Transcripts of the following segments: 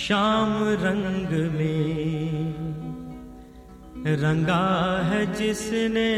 श्याम रंग में रंगा है जिसने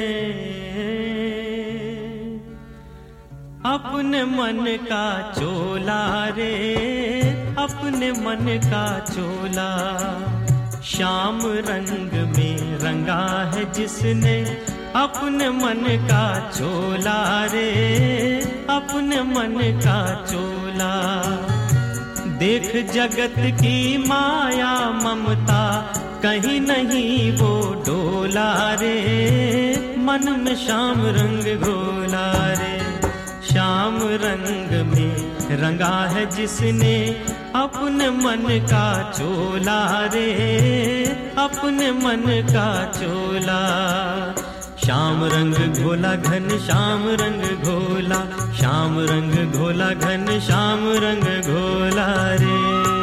अपने मन का चोला रे, अपने मन का चोला। श्याम रंग में रंगा है जिसने अपने मन का चोला रे, अपने मन का चोला। देख जगत की माया ममता कहीं नहीं वो डोला रे, मन में श्याम रंग घोला रे। श्याम रंग में रंगा है जिसने अपने मन का चोला रे, अपने मन का चोला। श्याम रंग घोला घन श्याम रंग घोला, श्याम रंग घोला घन श्याम रंग घोला रे।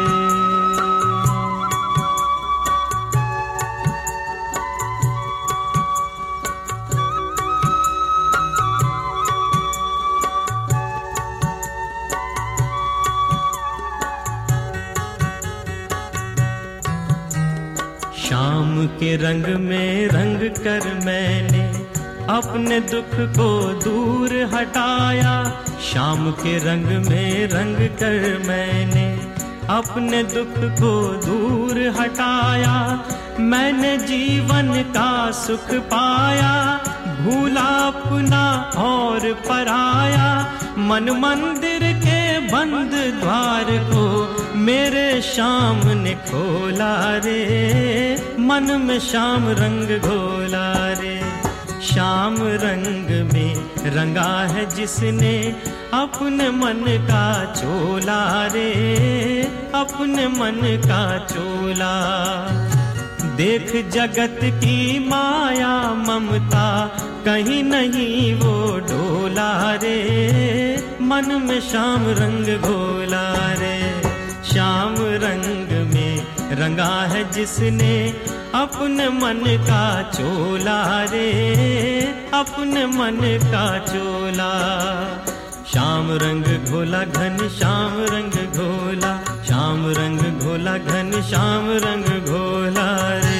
श्याम के रंग में रंग कर मैंने अपने दुख को दूर हटाया। श्याम के रंग में रंग कर मैंने अपने दुख को दूर हटाया। मैंने जीवन का सुख पाया, भूला अपना और पराया। मन मंदिर के बंद द्वार को मेरे श्याम ने खोला रे, मन में श्याम रंग घोला रे। श्याम रंग में रंगा है जिसने अपने मन का चोला रे, अपने मन का चोला। देख जगत की माया ममता कहीं नहीं वो डोला रे, मन में श्याम रंग घोला रे। श्याम रंग में रंगा है जिसने अपने मन का चोला रे, अपने मन का चोला। श्याम रंग घोला घन श्याम रंग घोला, श्याम रंग घोला घन श्याम रंग घोला रे।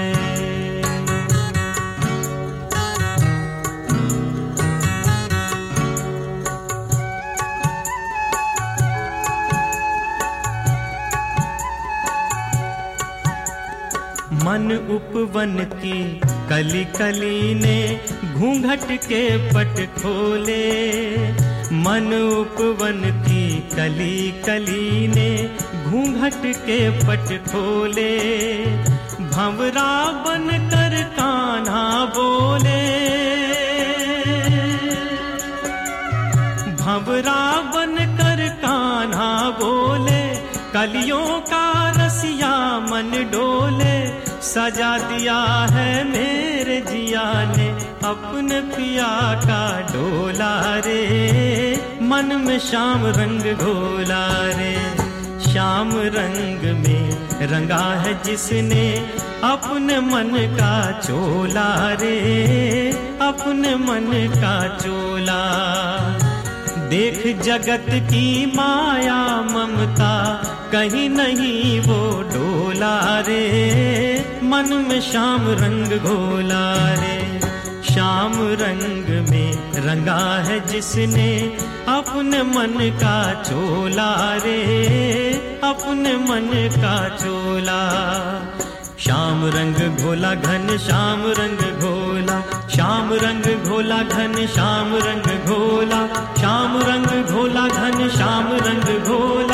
मन उपवन की कली कली ने घूंघट के पट खोले। मन उपवन की कली कली ने घूंघट के पट खोले। भंवरा बन कर कान्हा बोले, भंवरा बन कर कान्हा बोले। कलियों का रसिया मन डोले, सजा दिया है मेरे जिया ने अपने पिया का डोला रे, मन में श्याम रंग घोला रे। श्याम रंग में रंगा है जिसने अपने मन का चोला रे, अपने मन का चोला। देख जगत की माया ममता कहीं नहीं वो डोला रे, मन में श्याम रंग घोला रे। श्याम रंग में रंगा है जिसने अपने मन का चोला रे, अपने मन का चोला। श्याम रंग घोला घन श्याम रंग घोला, श्याम रंग घोला घन श्याम रंग घोला, श्याम रंग घोला घन श्याम रंग घोला।